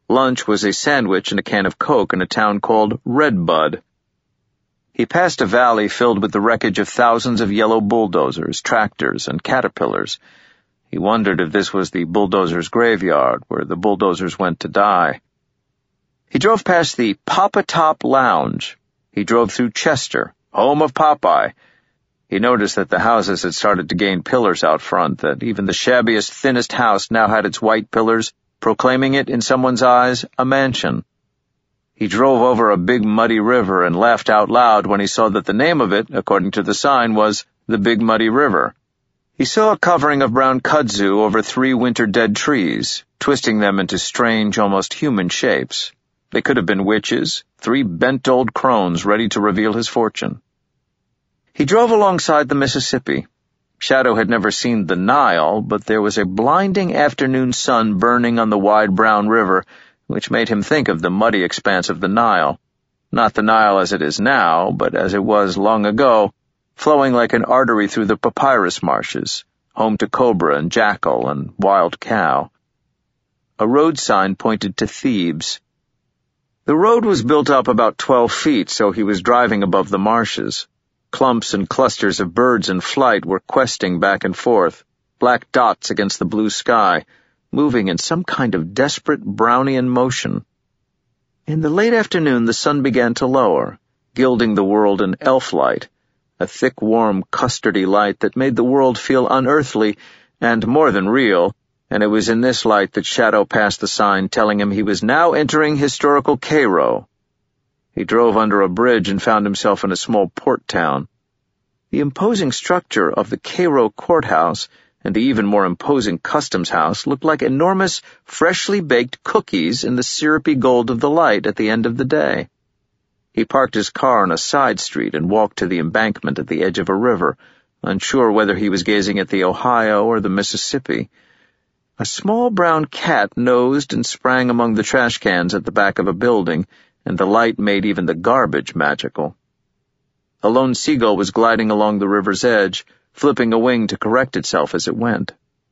Lunch was a sandwich and a can of Coke in a town called Redbud. He passed a valley filled with the wreckage of thousands of yellow bulldozers, tractors, and caterpillars. He wondered if this was the bulldozers' graveyard, where the bulldozers went to die. He drove past the Papa Top Lounge. He drove through Chester, home of Popeye. He noticed that the houses had started to gain pillars out front, that even the shabbiest, thinnest house now had its white pillars, proclaiming it, in someone's eyes, a mansion. He drove over a big muddy river and laughed out loud when he saw that the name of it, according to the sign, was the Big Muddy River. He saw a covering of brown kudzu over 3 winter-dead trees, twisting them into strange, almost human shapes. They could have been witches, 3 bent old crones ready to reveal his fortune. He drove alongside the Mississippi. Shadow had never seen the Nile, but there was a blinding afternoon sun burning on the wide brown river, which made him think of the muddy expanse of the Nile. Not the Nile as it is now, but as it was long ago, flowing like an artery through the papyrus marshes, home to cobra and jackal and wild cow. A road sign pointed to Thebes. The road was built up about 12 feet, so he was driving above the marshes. Clumps and clusters of birds in flight were questing back and forth, black dots against the blue sky, moving in some kind of desperate Brownian motion. In the late afternoon the sun began to lower, gilding the world in elf light, a thick, warm, custardy light that made the world feel unearthly and more than real, and it was in this light that Shadow passed the sign telling him he was now entering historical Cairo. He drove under a bridge and found himself in a small port town. The imposing structure of the Cairo courthouse and the even more imposing customs house looked like enormous, freshly baked cookies in the syrupy gold of the light at the end of the day. He parked his car on a side street and walked to the embankment at the edge of a river, unsure whether he was gazing at the Ohio or the Mississippi. A small brown cat nosed and sprang among the trash cans at the back of a building, and the light made even the garbage magical. A lone seagull was gliding along the river's edge, flipping a wing to correct itself as it went.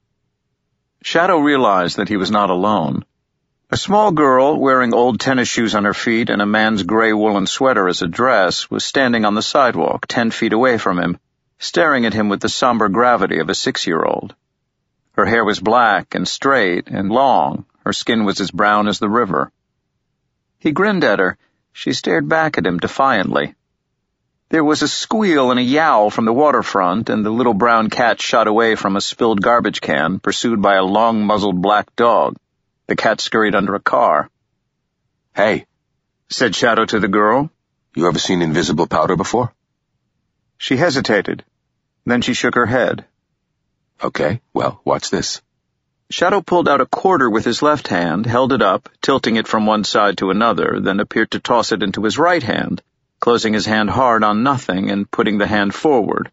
Shadow realized that he was not alone. A small girl, wearing old tennis shoes on her feet and a man's gray woolen sweater as a dress, was standing on the sidewalk 10 feet away from him, staring at him with the somber gravity of a 6-year-old. Her hair was black and straight and long. Her skin was as brown as the river. He grinned at her. She stared back at him defiantly. There was a squeal and a yowl from the waterfront, and the little brown cat shot away from a spilled garbage can, pursued by a long-muzzled black dog. The cat scurried under a car. "Hey," said Shadow to the girl. "You ever seen invisible powder before?" She hesitated. Then she shook her head. "Okay, well, watch this." Shadow pulled out a quarter with his left hand, held it up, tilting it from one side to another, then appeared to toss it into his right hand, closing his hand hard on nothing and putting the hand forward.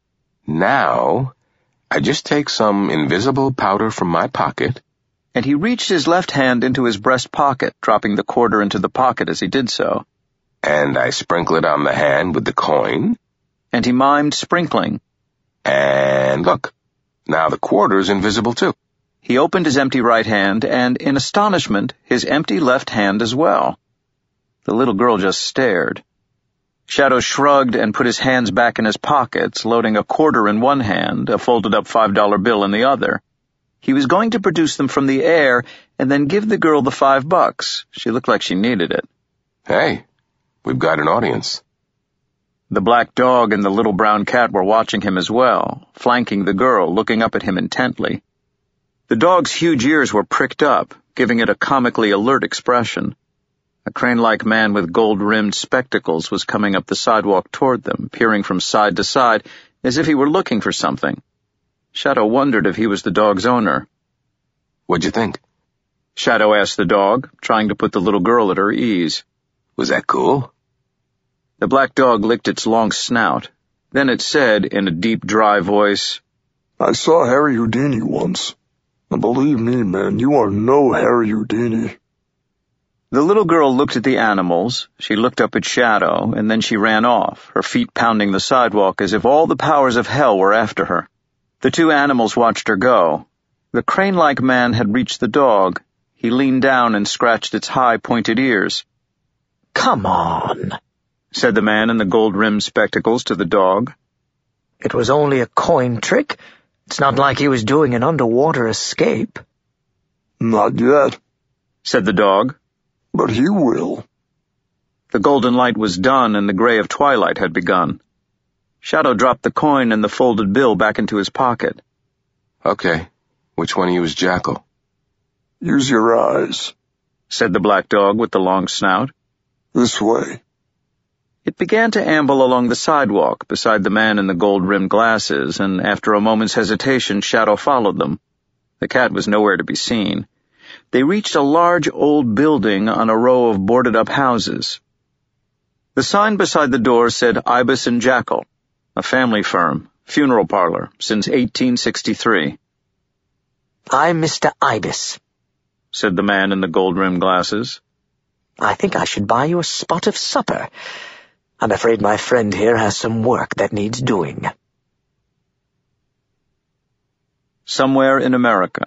"Now, I just take some invisible powder from my pocket," and he reached his left hand into his breast pocket, dropping the quarter into the pocket as he did so. "And I sprinkle it on the hand with the coin." And he mimed sprinkling. "And look, now the quarter's invisible too." He opened his empty right hand, and, in astonishment, his empty left hand as well. The little girl just stared. Shadow shrugged and put his hands back in his pockets, loading a quarter in one hand, a folded-up $5 bill in the other. He was going to produce them from the air and then give the girl the $5. She looked like she needed it. "Hey, we've got an audience." The black dog and the little brown cat were watching him as well, flanking the girl, looking up at him intently. The dog's huge ears were pricked up, giving it a comically alert expression. A crane-like man with gold-rimmed spectacles was coming up the sidewalk toward them, peering from side to side, as if he were looking for something. Shadow wondered if he was the dog's owner. "What'd you think?" Shadow asked the dog, trying to put the little girl at her ease. "Was that cool?" The black dog licked its long snout. Then it said, in a deep, dry voice, "I saw Harry Houdini once. And believe me, man, you are no Harry Houdini." The little girl looked at the animals, she looked up at Shadow, and then she ran off, her feet pounding the sidewalk as if all the powers of hell were after her. The 2 animals watched her go. The crane-like man had reached the dog. He leaned down and scratched its high, pointed ears. "Come on," said the man in the gold-rimmed spectacles to the dog. "It was only a coin trick. It's not like he was doing an underwater escape." Not yet, said the dog. but he will. The golden light was done and the gray of twilight had begun. Shadow dropped the coin and the folded bill back into his pocket. Okay, which one of you is Jackal? Use your eyes. Said the black dog with the long snout. This way. It began to amble along the sidewalk beside the man in the gold-rimmed glasses, and after a moment's hesitation, Shadow followed them. The cat was nowhere to be seen. They reached a large old building on a row of boarded-up houses. The sign beside the door said Ibis and Jackal, a family firm, funeral parlor, since 1863. "I'm Mr. Ibis," said the man in the gold-rimmed glasses. "I think I should buy you a spot of supper. I'm afraid my friend here has some work that needs doing." Somewhere in America.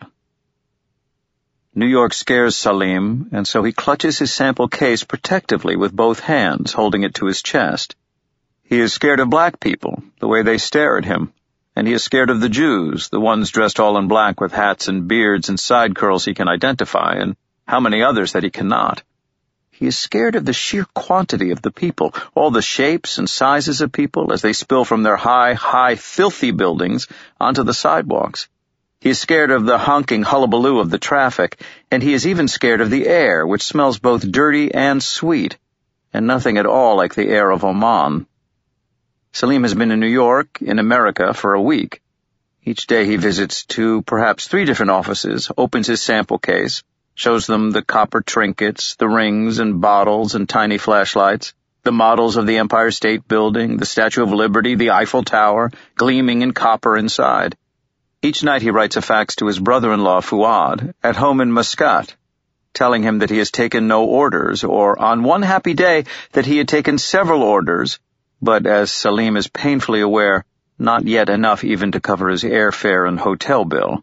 New York scares Salim, and so he clutches his sample case protectively with both hands, holding it to his chest. He is scared of black people, the way they stare at him, and he is scared of the Jews, the ones dressed all in black with hats and beards and side curls he can identify, and how many others that he cannot. He is scared of the sheer quantity of the people, all the shapes and sizes of people as they spill from their high, filthy buildings onto the sidewalks. He is scared of the honking hullabaloo of the traffic, and he is even scared of the air, which smells both dirty and sweet, and nothing at all like the air of Oman. Salim has been in New York, in America, for a week. Each day he visits 2, perhaps 3 different offices, opens his sample case, shows them the copper trinkets, the rings and bottles and tiny flashlights, the models of the Empire State Building, the Statue of Liberty, the Eiffel Tower, gleaming in copper inside. Each night he writes a fax to his brother-in-law, Fuad, at home in Muscat, telling him that he has taken no orders, or on one happy day that he had taken several orders, but as Salim is painfully aware, not yet enough even to cover his airfare and hotel bill.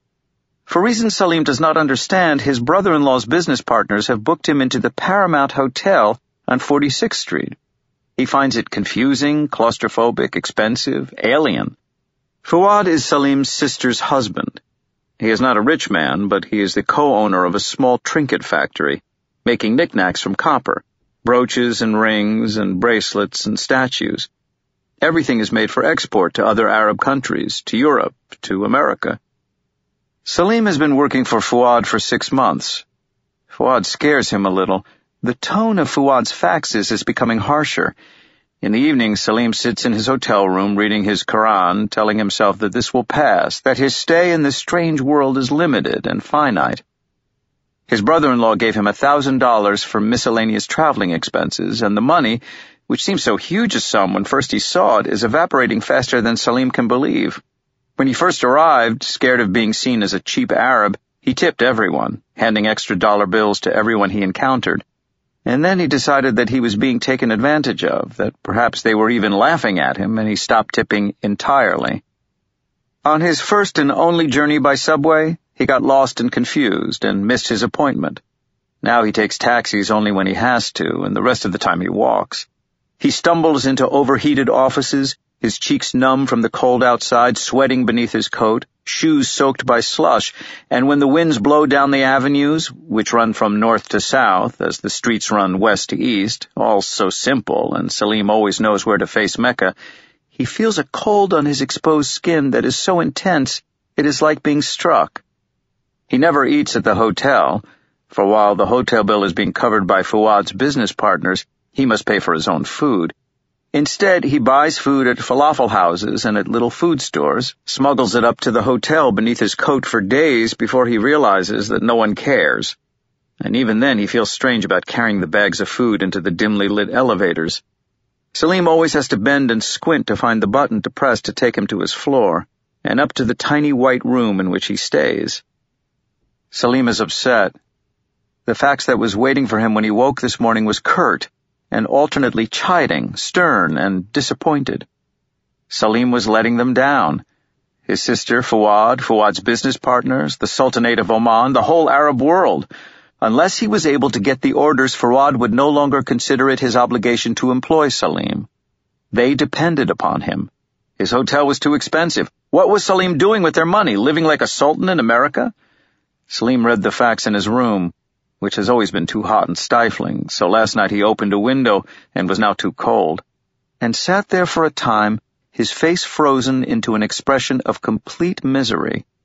For reasons Salim does not understand, his brother-in-law's business partners have booked him into the Paramount Hotel on 46th Street. He finds it confusing, claustrophobic, expensive, alien. Fuad is Salim's sister's husband. He is not a rich man, but he is the co-owner of a small trinket factory, making knickknacks from copper, brooches and rings and bracelets and statues. Everything is made for export to other Arab countries, to Europe, to America. Salim has been working for Fuad for 6 months. Fuad scares him a little. The tone of Fuad's faxes is becoming harsher. In the evening, Salim sits in his hotel room reading his Quran, telling himself that this will pass, that his stay in this strange world is limited and finite. His brother-in-law gave him $1,000 for miscellaneous traveling expenses, and the money, which seems so huge a sum when first he saw it, is evaporating faster than Salim can believe. When he first arrived, scared of being seen as a cheap Arab, he tipped everyone, handing extra dollar bills to everyone he encountered. And then he decided that he was being taken advantage of, that perhaps they were even laughing at him, and he stopped tipping entirely. On his first and only journey by subway, he got lost and confused and missed his appointment. Now he takes taxis only when he has to, and the rest of the time he walks. He stumbles into overheated offices, his cheeks numb from the cold outside, sweating beneath his coat, shoes soaked by slush, and when the winds blow down the avenues, which run from north to south, as the streets run west to east, all so simple, and Salim always knows where to face Mecca, he feels a cold on his exposed skin that is so intense it is like being struck. He never eats at the hotel, for while the hotel bill is being covered by Fuad's business partners, he must pay for his own food. Instead, he buys food at falafel houses and at little food stores, smuggles it up to the hotel beneath his coat for days before he realizes that no one cares. And even then he feels strange about carrying the bags of food into the dimly lit elevators. Salim always has to bend and squint to find the button to press to take him to his floor, and up to the tiny white room in which he stays. Salim is upset. The fax that was waiting for him when he woke this morning was curt, and alternately chiding, stern, and disappointed. Salim was letting them down. His sister, Fuad's business partners, the Sultanate of Oman, the whole Arab world. Unless he was able to get the orders, Fuad would no longer consider it his obligation to employ Salim. They depended upon him. His hotel was too expensive. What was Salim doing with their money, living like a sultan in America? Salim read the facts in his room, which has always been too hot and stifling, so last night he opened a window and was now too cold, and sat there for a time, his face frozen into an expression of complete misery.